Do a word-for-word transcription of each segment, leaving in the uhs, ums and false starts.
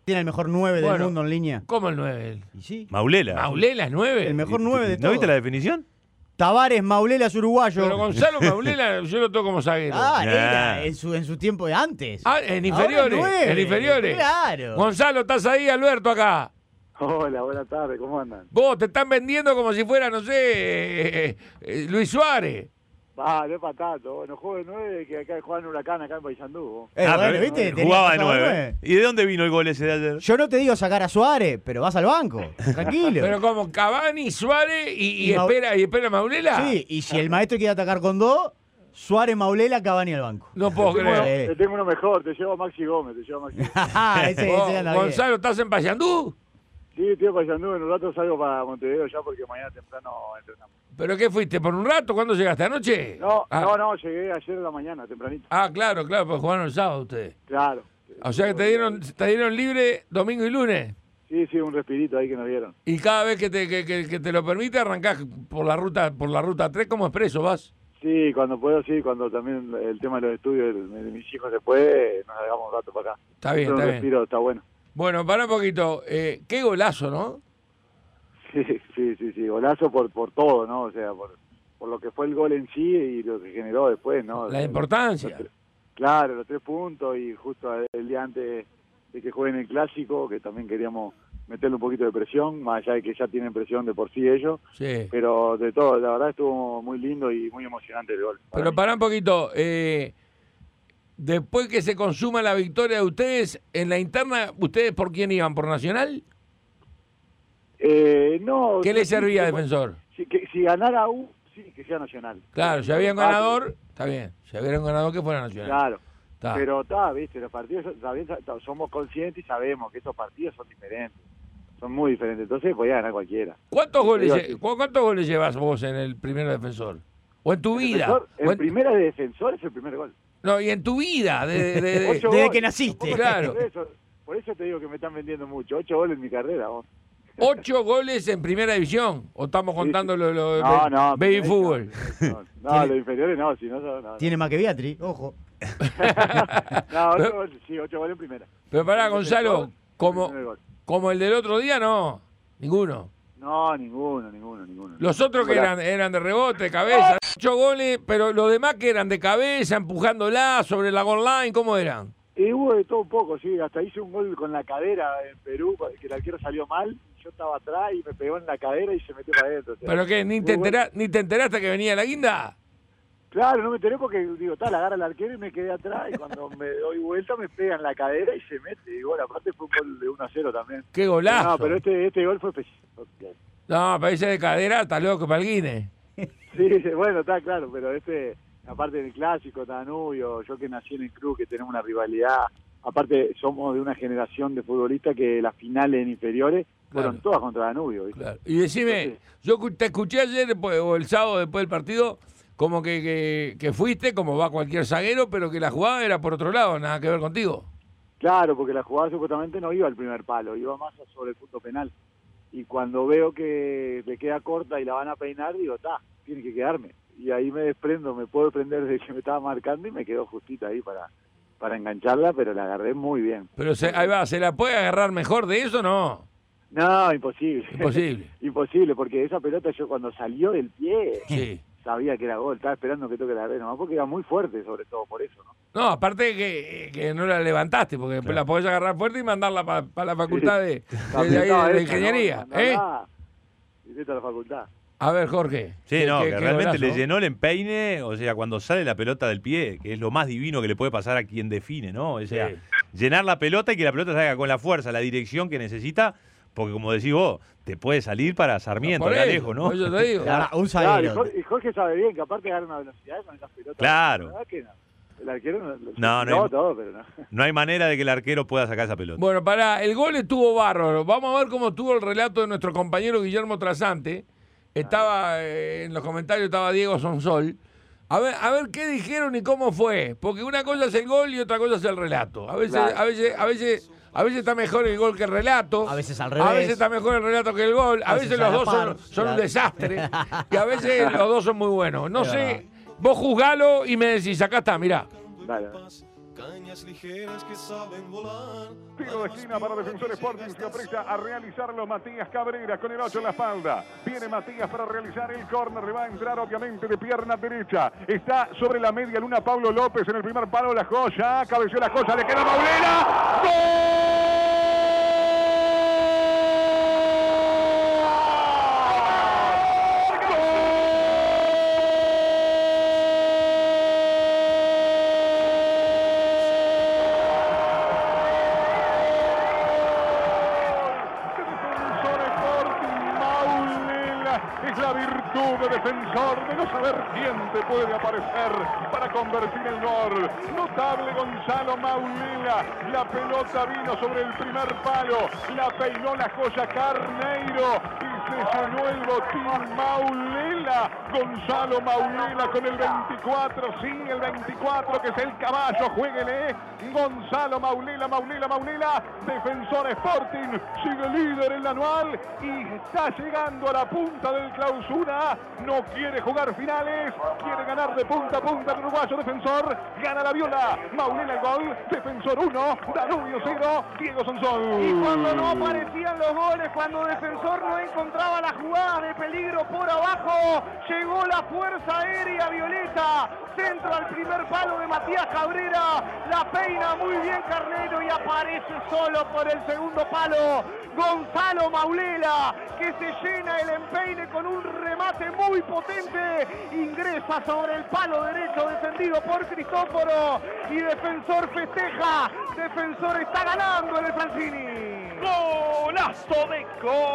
Tiene el mejor nueve del Bueno, mundo en línea. ¿Cómo el nueve? ¿Y sí? Maulela. ¿Maulela es nueve? El mejor nueve de ¿No todos. viste la definición? Tavares, Maulela es uruguayo. Pero Gonzalo Maulela yo lo tengo como zaguero. Ah, Nah. era en su, en su tiempo de antes. Ah, en Ahora inferiores. nueve. En inferiores. Claro. Gonzalo, ¿estás ahí? Alberto acá. Hola, buenas tardes, ¿cómo andan? Vos te están vendiendo como si fuera, no sé, eh, eh, Luis Suárez. Va, no es para tanto, no juego de nueve, que acá juegan Huracán, acá en Paysandú. Eh, Ah, bueno, pero ¿viste? Tenía Jugaba de pasado nueve. ¿Y de dónde vino el gol ese de ayer? Yo no te digo sacar a Suárez, pero vas al banco. Tranquilo. Pero como Cavani, Suárez y, y Y Mau- espera, y espera Maulela. Sí, y si el maestro quiere atacar con dos, Suárez, Maulela, Cavani al banco. No puedo Te tengo, uno, creer. Sí. te tengo uno mejor, te llevo a Maxi Gómez, te llevo a Maxi Gómez. ese, Vos, ese anda bien. Gonzalo, ¿estás en Payandú? Sí, estoy en Paysandú, en un rato salgo para Montevideo ya porque mañana temprano entrenamos. ¿Pero qué fuiste? ¿Por un rato? ¿Cuándo llegaste? ¿Anoche? No, ah. no, no, llegué ayer en la mañana, tempranito. Ah, claro, claro, pues jugaron el sábado ustedes. Claro. O sea que te dieron, te dieron libre domingo y lunes. Sí, sí, un respirito ahí que nos dieron. Y cada vez que te, que, que- que te lo permite arrancás por la ruta por la ruta tres como expreso, vas. Sí, cuando puedo, sí, cuando también el tema de los estudios de, de mis hijos se puede, nos hagamos un rato para acá. Está bien, Pero está un bien. respiro, está bueno. Bueno, para un poquito. Eh, qué golazo, ¿no? Sí, sí, sí, sí, golazo por, por todo, ¿no? O sea, por, por lo que fue el gol en sí y lo que generó después, ¿no? La importancia. Los tres- claro, los tres puntos y justo el día antes de que jueguen el Clásico, que también queríamos meterle un poquito de presión, más allá de que ya tienen presión de por sí ellos, Sí. pero de todo, la verdad estuvo muy lindo y muy emocionante el gol. para Pero mí. para un poquito. Eh, después que se consuma la victoria de ustedes, en la interna, ¿ustedes por quién iban? ¿Por Nacional? Eh, no, ¿Qué le sí, servía a sí, Defensor? Si, que, si ganara U, sí, que sea Nacional. Claro, si había un Ah, ganador, está bien. Si había un ganador, que fuera Nacional. Claro. Está. Pero está, viste, los partidos también somos conscientes y sabemos que estos partidos son diferentes. Son muy diferentes. Entonces podía ganar cualquiera. ¿Cuántos goles, Digo, lle- sí. cu- ¿Cuántos goles llevas vos en el primer Defensor? ¿O en tu El vida? defensor- ¿O el en- primera de defensor es el primer gol. No, y en tu vida. De, de- de- Ocho desde goles. que naciste. Claro. Por eso, por eso te digo que me están vendiendo mucho. Ocho goles en mi carrera, vos. Ocho goles en primera división. ¿O estamos Sí, contando sí. lo, lo de No, ba- no. baby no, fútbol? No, no, Tiene- los inferiores no, si no, no, no. Tiene más que Beatriz, ojo. No, ocho goles, sí, ocho goles en primera. Pero pará, El Gonzalo, defensor, como, el primer gol. como el del otro día, no. Ninguno. No, ninguno, ninguno, ninguno. Los otros que eran, eran de rebote, de cabeza. Ocho goles, pero los demás que eran de cabeza, empujándola sobre la goal line, ¿cómo eran? Y hubo de todo un poco, sí. Hasta hice un gol con la cadera en Perú, que el arquero salió mal. Yo estaba atrás y me pegó en la cadera y se metió para adentro. o sea, ¿Pero qué? ¿Ni muy te, bueno. entera- ¿Ni te enteraste que venía la guinda? Claro, no me enteré porque, digo, tal, agarra el arquero y me quedé atrás. Y cuando me doy vuelta me pega en la cadera y se mete. Y bueno, aparte fue un gol de uno a cero también. ¡Qué golazo! No, pero este, este gol fue específico. No, para ese de cadera está loco para el Guinness. Sí, bueno, está claro, pero este, aparte del clásico, Danubio, yo que nací en el club, que tenemos una rivalidad, aparte somos de una generación de futbolistas que las finales en inferiores fueron Claro. todas contra Danubio, ¿viste? Claro. Y decime, yo cu- te escuché ayer después, o el sábado después del partido, como que, que, que fuiste, como va cualquier zaguero, pero que la jugada era por otro lado, nada que ver contigo. Claro, porque la jugada supuestamente no iba al primer palo, iba más sobre el punto penal. Y cuando veo que le queda corta y la van a peinar, digo, está, tiene que quedarme. Y ahí me desprendo, me puedo desprender de que me estaba marcando y me quedó justita ahí para, para engancharla, pero la agarré muy bien. Pero se, ahí va, ¿se la puede agarrar mejor de eso? No, No, imposible. imposible. Imposible, porque esa pelota yo cuando salió del pie Sí. sabía que era gol, estaba esperando que toque la red, nomás porque era muy fuerte, sobre todo por eso, ¿no? No, aparte que, que no la levantaste, porque después la podés agarrar fuerte y mandarla para la facultad de, de- de ahí, Estaba de hecha, ingeniería. ¿no? ¿eh? Mandala directo a la facultad. A ver, Jorge. Sí, ¿qué- no, qué- que qué realmente golazo? le llenó el empeine, o sea, cuando sale la pelota del pie, que es lo más divino que le puede pasar a quien define, ¿no? O sea, Sí. llenar la pelota y que la pelota salga con la fuerza, la dirección que necesita, porque como decís vos, te puede salir para Sarmiento, Por de eso, Alejo, ¿no? por eso te digo. Ahora, un Claro, y zaguero. Jorge, y Jorge sabe bien que aparte agarra una velocidad con esas pelotas. Claro. La verdad que no. El arquero no, No, no no hay- todo, pero no. No hay manera de que el arquero pueda sacar esa pelota. Bueno, pará, el gol estuvo bárbaro. Vamos a ver cómo estuvo el relato de nuestro compañero Guillermo Trasante. Estaba eh, en los comentarios, estaba Diego Sonsol. A ver, a ver qué dijeron y cómo fue. Porque una cosa es el gol y otra cosa es el relato. A veces, Claro. a veces, a veces, a veces está mejor el gol que el relato. A veces al A revés. veces está mejor el relato que el gol. A, A veces, veces los a la dos son, par. son un Claro. desastre. Y a veces los dos son muy buenos. No Es sé, verdad. vos juzgalo y me decís, acá está, mirá. Dale. cañas ligeras que saben volar. Tiro de esquina para Defensor Sporting, se aprecia a realizarlo Matías Cabrera con el ocho en la espalda. Viene Matías para realizar el córner, le va a entrar obviamente de pierna derecha. Está sobre la media luna Pablo López en el primer palo, la joya, cabeció la joya, le queda Maulera. ¡Gol! Es la virtud de Defensor de no saber quién te puede aparecer para convertir el gol. Notable Gonzalo Maulela. La pelota vino sobre el primer palo. La peinó la joya Carneiro y se llenó el botín Maulela. Gonzalo Maulela con el veinticuatro. Sí, el veinticuatro que es el caballo. Jueguele. Gonzalo Maulela, Maulela, Maulela. Defensor Sporting sigue líder en la anual y está llegando a la punta del clausura. No quiere jugar finales, quiere ganar de punta a punta el uruguayo. Defensor gana la viola. Maulela el gol. Defensor uno, Danubio cero, Diego Sonsol. Y cuando no aparecían los goles, cuando Defensor no encontraba la jugada de peligro por abajo, llegó la fuerza aérea violeta. Centro al primer palo de Matías Cabrera. La peina muy bien Carneiro y aparece solo por el segundo palo Gonzalo Maulela, que se llena el empeine con un remate muy potente. Ingresa sobre el palo derecho defendido por Cristóforo y Defensor festeja. Defensor está ganando en el Francini. ¡Golazo de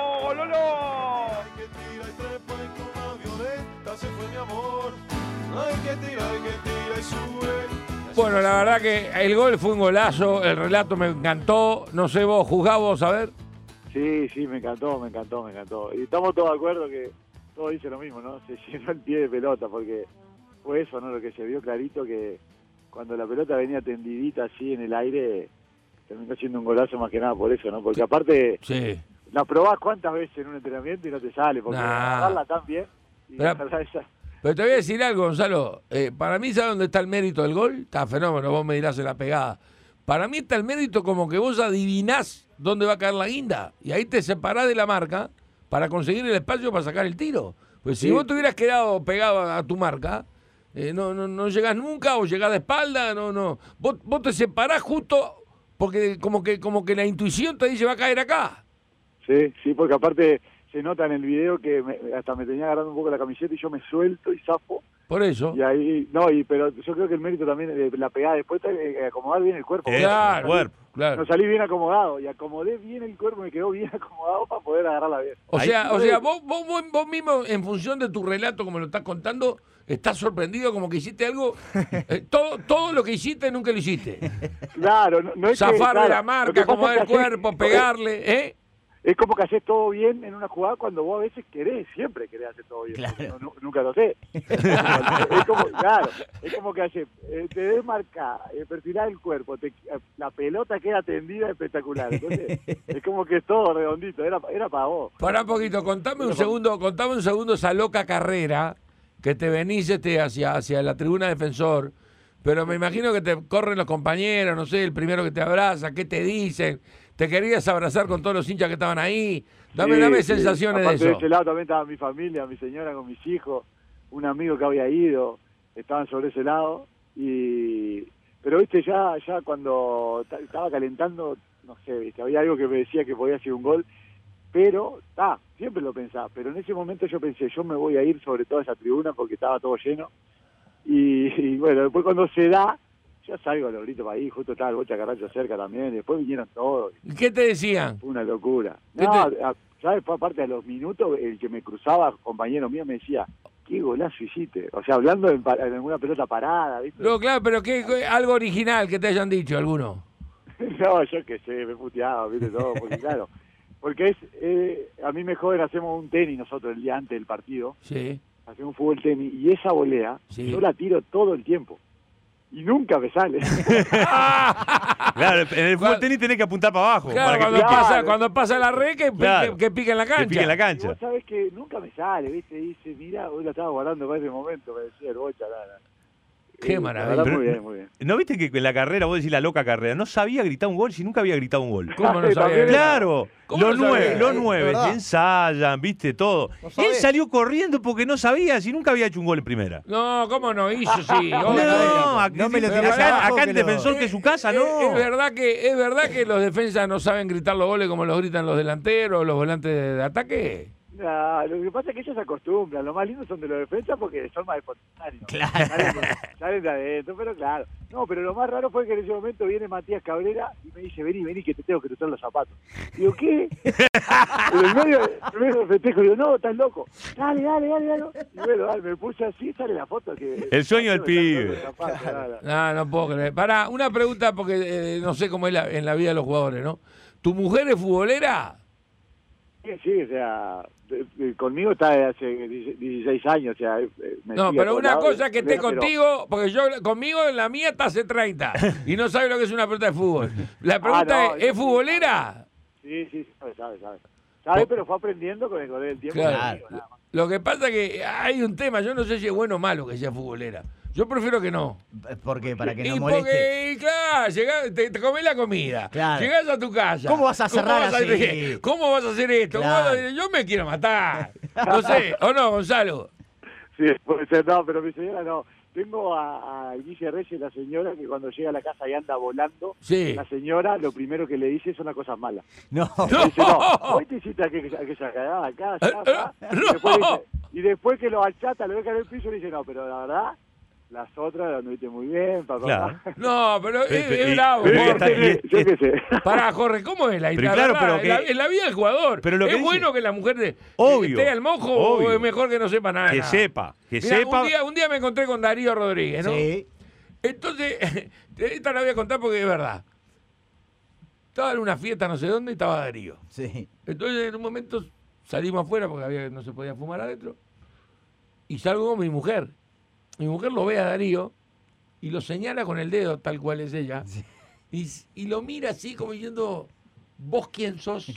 Cololo! Ay, que tira y trepa y con la violeta se fue mi amor. Ay, que tira y que tira y sube. Bueno, la verdad que el gol fue un golazo, el relato me encantó. No sé vos, juzgás vos, a ver. Sí, sí, me encantó, me encantó, me encantó. Y estamos todos de acuerdo que todos dicen lo mismo, ¿no? Se llenó el pie de pelota porque fue eso, ¿no? Lo que se vio clarito, que cuando la pelota venía tendidita así en el aire, terminó siendo un golazo más que nada por eso, ¿no? Porque aparte, Sí. la probás cuántas veces en un entrenamiento y no te sale, porque Nah. agarrarla tan bien y Pero- agarrarla esa... Pero te voy a decir algo, Gonzalo. Eh, para mí, ¿sabes dónde está el mérito del gol? Está fenómeno, vos me dirás en la pegada. Para mí está el mérito como que vos adivinás dónde va a caer la guinda. Y ahí te separás de la marca para conseguir el espacio para sacar el tiro. Pues si Sí. vos te hubieras quedado pegado a, a tu marca, eh, no, no, no llegás nunca o llegás de espalda, no, no. Vos, vos te separás justo porque como que, como que la intuición te dice va a caer acá. Sí, sí, porque aparte se nota en el video que me- hasta me tenía agarrando un poco la camiseta y yo me suelto y zafo. Por eso. Y ahí, no, y pero yo creo que el mérito también de la pegada después es acomodar bien el cuerpo. Eso, Claro, el cuerpo. claro. No salí bien acomodado y acomodé bien el cuerpo, me quedó bien acomodado para poder agarrarla bien. O Ahí- sea, o sea vos, vos, vos, vos mismo, en función de tu relato, como lo estás contando, estás sorprendido como que hiciste algo. eh, todo, todo lo que hiciste nunca lo hiciste. Claro, no, no es que... Zafar de claro, la lo que marca, pasa acomodar es el que haces- cuerpo, pegarle, ¿eh? Es como que haces todo bien en una jugada cuando vos a veces querés, siempre querés hacer todo bien. Claro. No, nu- nunca lo sé. es como, claro, es como que haces, eh, te desmarca, eh, perfilar el cuerpo, te- la pelota queda tendida espectacular. Entonces, es como que es todo redondito, era, era para vos. Pará un poquito, contame un segundo, contame un segundo esa loca carrera que te venís este hacia, hacia la tribuna defensor, pero me imagino que te corren los compañeros, no sé, el primero que te abraza, ¿qué te dicen? ¿Te querías abrazar con todos los hinchas que estaban ahí? Dame, Sí, dame sí. sensaciones Aparte de eso. ese lado también estaba mi familia, mi señora con mis hijos, un amigo que había ido, estaban sobre ese lado. y Pero viste, ya ya cuando ta- estaba calentando, no sé, viste, había algo que me decía que podía ser un gol, pero está, siempre lo pensaba. Pero en ese momento yo pensé, yo me voy a ir sobre toda esa tribuna porque estaba todo lleno. Y, y bueno, después cuando se da, ya salgo a los gritos para ahí, justo estaba el Bocha Carrancho cerca también, y después vinieron todos. ¿Y qué te decían? Fue una locura. ¿Qué No, te- a- ya después, aparte de los minutos, el que me cruzaba, compañero mío, me decía, qué golazo hiciste. O sea, hablando en, pa- en alguna pelota parada, ¿viste? No, claro, pero ¿qué, qué- algo original que te hayan dicho alguno. No, yo qué sé, me puteaba, ¿viste? Todo, porque claro, porque es, eh, a mí me joden, hacemos un tenis nosotros el día antes del partido, Sí. hacemos un fútbol tenis, y esa volea, Sí. yo la tiro todo el tiempo. Y nunca me sale. Claro, en el fútbol tenis tenés que apuntar para abajo. Claro, para que cuando, pique- Claro. pasa, cuando pasa la red, que, Claro. que, que pique en la que cancha. pique en la Y cancha. vos sabés que nunca me sale, ¿viste? Y dice, mira, hoy la estaba guardando para ese momento, me decía el Bocha, la, la. Qué Sí, maravilla. la verdad, Pero- muy bien, muy bien. ¿No viste que en la carrera, vos decís la loca carrera, no sabía gritar un gol si nunca había gritado un gol? ¿Cómo no Sí, sabía? también. Claro, ¿Cómo los no sabía? nueve, los Es nueve verdad. ensayan, viste, todo. No Él sabés. salió corriendo porque no sabía si nunca había hecho un gol en primera. No, ¿cómo no hizo? Sí. No, obvio. no, no me lo acá, tirás acá, abajo acá que en lo- defensor que es su casa, Es- no. Es, verdad que, es verdad que los defensas no saben gritar los goles como los gritan los delanteros, los volantes de, de ataque. No, lo que pasa es que ellos se acostumbran. Lo más lindo son de los defensas porque son más espontáneos. Claro. Salen de, salen de adentro, pero claro. No, pero lo más raro fue que en ese momento viene Matías Cabrera y me dice, vení, vení, que te tengo que trutar los zapatos. Digo, ¿qué? En el medio, en el medio del festejo, digo, no, estás loco. Dale, dale, dale, dale. Y bueno, dale, me puse así, sale la foto. Que, El sueño del me están pibe. dando los zapatos, nada. No, no puedo creer. Pará, una pregunta porque eh, no sé cómo es la- en la vida de los jugadores, ¿no? ¿Tu mujer es futbolera? Sí, sí, o sea, de- de- conmigo está desde hace dieciséis años, o sea, eh, me No, sigue a pero todos una lados, cosa es que esté pero- contigo, porque yo conmigo en la mía está hace treinta y no sabe lo que es una pelota de fútbol. La pregunta Ah, no, es, yo ¿es sí, futbolera? Sí, sí, sabe, sabe, sabe. Sabe, pero fue aprendiendo con el, con el tiempo. Claro. conmigo, nada más. Lo que pasa es que hay un tema, yo no sé si es bueno o malo que sea futbolera. Yo prefiero que no. ¿Por qué? Para que no y moleste. porque, claro, llegás, te, te comés la comida, Claro. llegás a tu casa. ¿Cómo vas a cerrar vas así? ¿Cómo vas a hacer esto? ¿Cómo Claro. vas a- yo me quiero matar. No sé, ¿o no, Gonzalo? Sí, puede ser, no, pero mi señora no. Tengo a, a Guille Reyes, la señora, que cuando llega a la casa y anda volando, Sí. la señora lo primero que le dice son las cosas malas. No. No. Dice, no, hoy te hiciste aquella, aquella cagada acá, allá, acá. No. Y, después dice- y después que lo achata, lo deja en el piso y le dice, no, pero la verdad, las otras las anduviste muy bien, papá. Claro. No, pero es, Pero- es y- bravo. pero Jorge. está- y- Yo qué sé. Pará, Jorge, ¿cómo es la Pero la claro, verdad, pero que- en, la, en la vida del jugador. Pero lo que ¿Es dice- bueno que la mujer de, Obvio, esté al mojo obvio. o es mejor que no sepa nada? Que sepa, que Mirá, sepa. Un día, un día me encontré con Darío Rodríguez, ¿no? Sí. Entonces, esta la voy a contar porque es verdad. Estaba en una fiesta no sé dónde y estaba Darío. Sí. Entonces en un momento salimos afuera porque había, no se podía fumar adentro. Y salgo con mi mujer. Mi mujer lo ve a Darío y lo señala con el dedo, tal cual es ella. Y, y lo mira así como diciendo, ¿vos quién sos?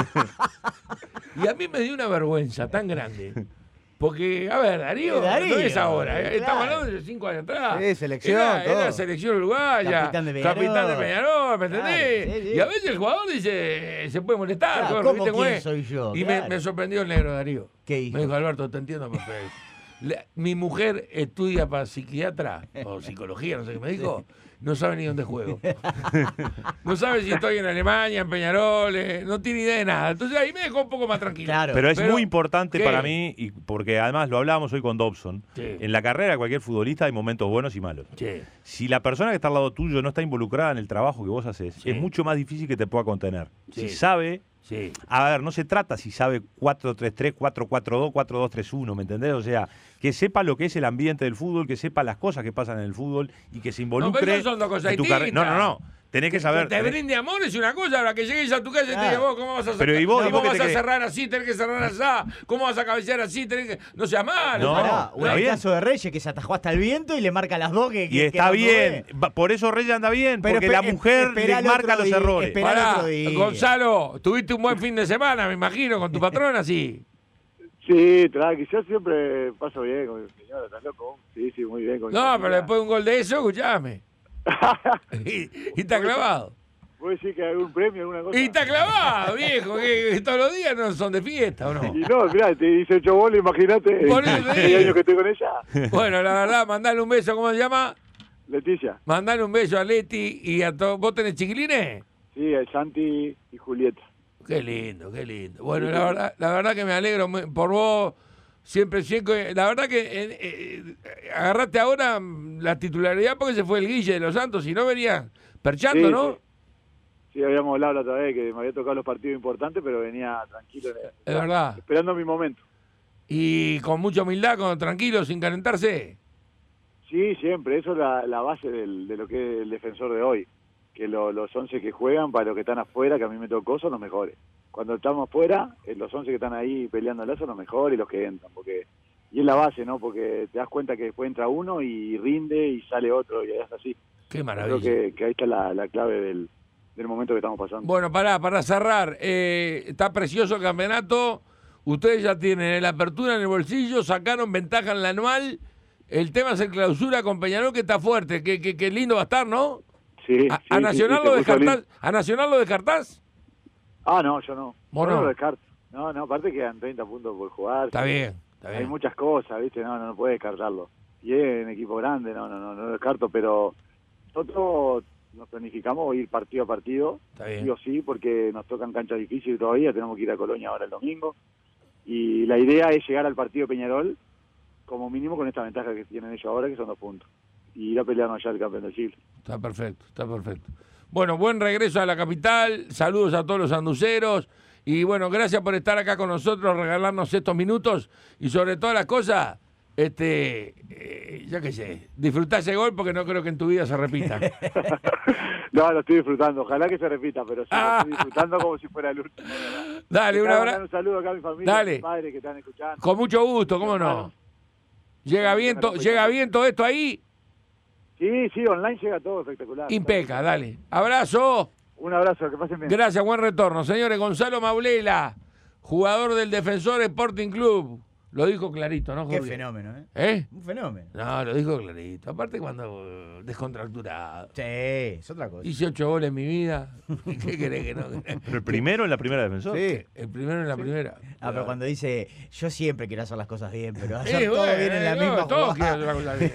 Y a mí me dio una vergüenza tan grande. Porque, a ver, Darío, Eh, Darío, no es ahora. claro. Estamos hablando de cinco años atrás. Sí, selección, Era, era todo. selección uruguaya. Capitán de Peñarol. Capitán de Peñarol, ¿me entendés? Claro, sí, sí. Y a veces el jugador dice, se puede molestar. Claro, Jorge, ¿cómo ¿viste quién es? soy yo? Y Claro. me, me sorprendió el negro Darío. ¿Qué hizo? Me dijo, Alberto, te entiendo perfecto. Le- mi mujer estudia para psiquiatra o psicología, no sé qué me dijo. No sabe ni dónde juego. No sabe si estoy en Alemania, en Peñarol, eh, no tiene idea de nada. Entonces ahí me dejó un poco más tranquilo. Claro. Pero es Pero, muy importante ¿qué? para mí, y porque además lo hablábamos hoy con Dobson, Sí. en la carrera de cualquier futbolista hay momentos buenos y malos. Sí. Si la persona que está al lado tuyo no está involucrada en el trabajo que vos haces, Sí. es mucho más difícil que te pueda contener. Sí. Si sabe, Sí. a ver, no se trata si sabe cuatro tres tres, cuatro cuatro dos, cuatro dos tres uno, ¿me entendés? O sea, que sepa lo que es el ambiente del fútbol, que sepa las cosas que pasan en el fútbol y que se involucre pero eso son dos cosas en tu distintas. carrera. No, no, no. Tenés que saber. Que te tenés- brinde amor es una cosa, ahora que llegues a tu casa y te Claro. digas, vos, ¿cómo vas a, Pero, ¿y vos- ¿cómo y vos qué vas te a crees? cerrar así? Tenés que cerrar así. ¿Cómo vas a cabecear así? Tenés que... No seas malo. No, Pará, o está el bien. caso de Reyes que se atajó hasta el viento y le marca las dos que, Y que- que está no bien. ve. Va- Por eso Reyes anda bien, Pero porque espe- la mujer espera le el marca otro los día, errores. espera el Pará, otro día. Gonzalo, tuviste un buen fin de semana, me imagino, con tu patrona, sí. Sí, tranqui, yo siempre paso bien con mi señora, ¿estás loco? Sí, sí, muy bien. Con mi No, familia. pero después de un gol de eso, escuchame. y, y está clavado. ¿Puedo decir que hay algún premio, alguna cosa? Y está clavado, viejo, que, que todos los días no son de fiesta, ¿o no? Y no, mirá, te hice ocho goles, imagínate. Por eso te seis digo. años que estoy con ella. Bueno, la verdad, mandale un beso, ¿cómo se llama? Leticia. Mandale un beso a Leti y a todos. ¿Vos tenés chiquilines? Sí, a Santi y Julieta. Qué lindo, qué lindo. Bueno, la verdad, la verdad que me alegro muy- por vos. Siempre, siempre. La verdad que eh, eh, agarraste ahora mm, la titularidad porque se fue el Guille de los Santos y no venía perchando, Sí, ¿no? sí. Sí, habíamos hablado la otra vez que me había tocado los partidos importantes, pero venía tranquilo. Es verdad. Esperando mi momento. Y con mucha humildad, con, tranquilo, sin calentarse. Sí, siempre. Eso es la, la base del, de lo que es el defensor de hoy. Que lo- los once que juegan, para los que están afuera, que a mí me tocó, son los mejores. Cuando estamos afuera, eh, los once que están ahí peleándola son los mejores y los que entran. porque Y es la base, ¿no? Porque te das cuenta que después entra uno y rinde y sale otro y es así. Qué Creo maravilla. que, que ahí está la, la clave del, del momento que estamos pasando. Bueno, pará, para cerrar, eh, está precioso el campeonato. Ustedes ya tienen la apertura en el bolsillo, sacaron ventaja en la anual El tema es el clausura con Peñarol, que está fuerte. Que, que, que lindo va a estar, ¿no? Sí, ¿A, sí, a sí, Nacional sí, lo se puso descartás? lindo. ¿A Nacional lo descartás? Ah, no, yo no. ¿Vos Yo no? lo descarto. No, no, aparte quedan treinta puntos por jugar. Está bien, está bien. Hay muchas cosas, ¿viste? No, no, no puede descartarlo. Y es un equipo grande, no, no, no, no lo descarto, pero nosotros nos planificamos ir partido a partido, Está bien. sí o sí, porque nos tocan canchas difíciles todavía, tenemos que ir a Colonia ahora el domingo. Y la idea es llegar al partido Peñarol, como mínimo con esta ventaja que tienen ellos ahora, que son dos puntos. Y ir a pelearnos allá el campeón del siglo. Está perfecto, está perfecto. Bueno, buen regreso a la capital, saludos a todos los anduceros y bueno, gracias por estar acá con nosotros, regalarnos estos minutos y sobre todas las cosas, este, eh, ya que sé, disfrutá ese gol porque no creo que en tu vida se repita. No, lo estoy disfrutando, ojalá que se repita, pero sí, Ah. lo estoy disfrutando como si fuera el último. Dale, un Quiero mandar abrazo. Un saludo acá a mi familia, Dale. a mis padres que están escuchando. Con mucho gusto, ¿cómo no? Llega bien, to- llega bien todo esto ahí, Sí, sí, online llega todo espectacular. impeca, dale. Abrazo. Un abrazo, que pasen bien. Gracias, buen retorno. Señores, Gonzalo Maulela, jugador del Defensor Sporting Club. Lo dijo clarito, ¿no, Qué Jorge? fenómeno, ¿eh? ¿Eh? Un fenómeno. No, lo dijo clarito. Aparte cuando eh, descontracturado. Sí, es otra cosa. Hice ocho goles en mi vida. ¿Qué querés que no? Pero el primero en la primera defensor. Sí. El primero en la primera. Ah, pero cuando dice, yo siempre quiero hacer las cosas bien, pero hacer Eh, todo bueno, bien en la no, misma todos jugada. quieren hacer las cosas bien.